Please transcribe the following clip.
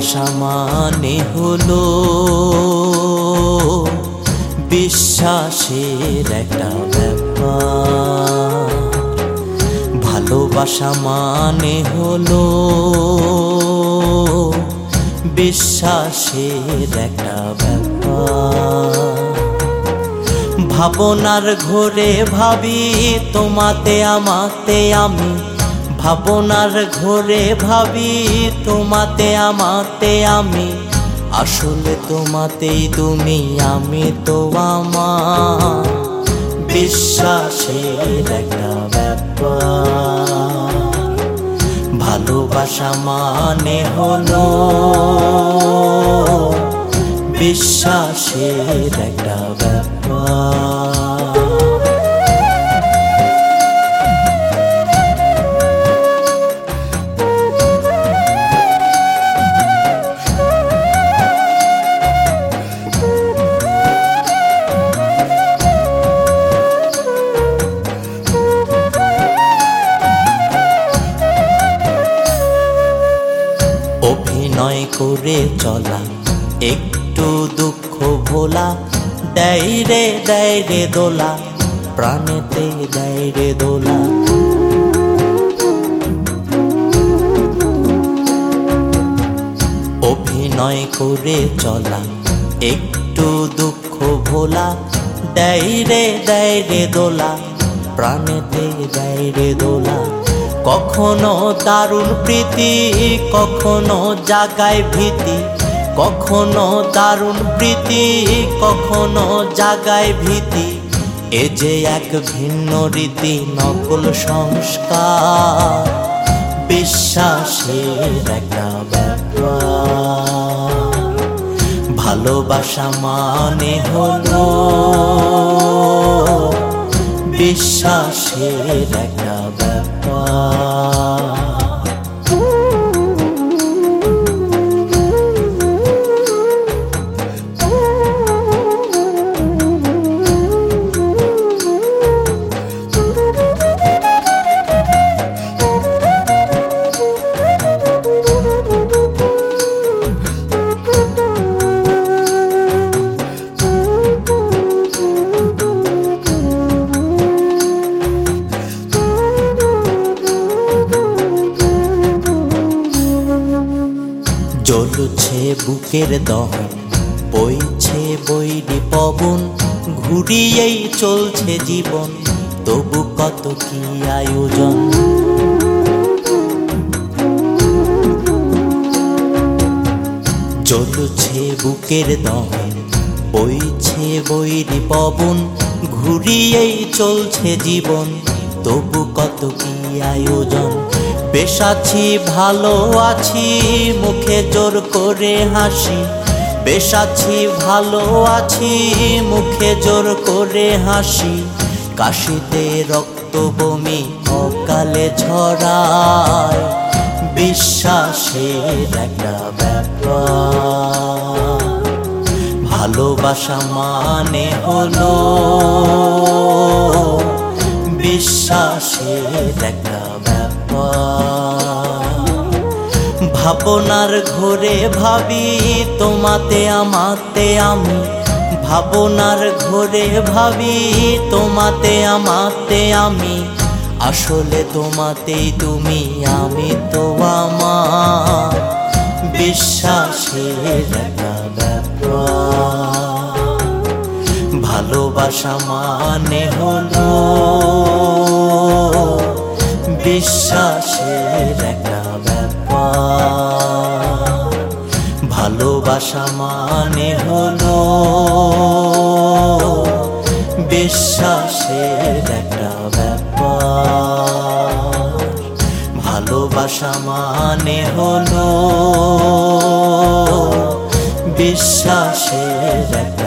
ভালোবাসা মানে হলো বিশ্বাসের একটা ব্যাপার। ভালোবাসা মানে হলো বিশ্বাসের একটা ব্যাপার। ভাবনার ঘোরে ভাবি তোমাতে আমাতে আমি, ভাবনার ঘোরে ভাবি তোমাতে আমাতে আমি, আসলে তোমাতেই তুমি, আমি তো আমার। বিশ্বাসের একটা ব্যাপার। ভালোবাসা মানে হলো বিশ্বাসের একটা ব্যাপার। অভিনয় করে চলা একটু দুঃখ ভোলা, দেয় রে দোলা, প্রাণেতে দেয় রে দোলা। অভিনয় করে চলা একটু দুঃখ ভোলা, দেয় রে দোলা, প্রাণেতে দেয় রে দোলা। কখনো দারুণ প্রীতি, কখনো জাগায় ভীতি, কখনো দারুণ প্রীতি, কখনো জাগায় ভীতি। এ যে এক ভিন্ন রীতি, নকল সংস্কার। বিশ্বাসের একটা ব্যাপার। ভালোবাসা মানে হলো বিশ্বাসের একটা ব্যাপার। জ্বলছে বুকের দহন, বইছে বৈরি পবন, ঘুরিয়েই চলছে জীবন, তবু কত কি আয়োজন। জ্বলছে বুকের দহন, বইছে বৈরি পবন, ঘুরিয়েই চলছে জীবন, তবু কত কি আয়োজন। বেশ আছি ভালো আছি, মুখে জোর করে হাসি, বেশ আছি ভালো আছি, মুখে জোর করে হাসি। কাশিতে রক্ত বমি অকালে ঝরায়, বিশ্বাসের একটা ব্যাপার। ভালোবাসা মানে হলো বিশ্বাসের একটা ব্যাপার। ভাবনার ঘোরে ভাবি তোমাতে আমাতে আমি, ভাবনার ঘোরে ভাবি তোমাতে আমাতে আমি, আসলে তোমাতেই তুমি, আমি তো আমার। বিশ্বাসের একটা ব্যাপার। ভালোবাসা মানে হলো বিশ্বাসের একটা ব্যাপার। ভালোবাসা মানে হলো বিশ্বাসের একটা ব্যাপার। ভালোবাসা মানে হলো বিশ্বাসের একটা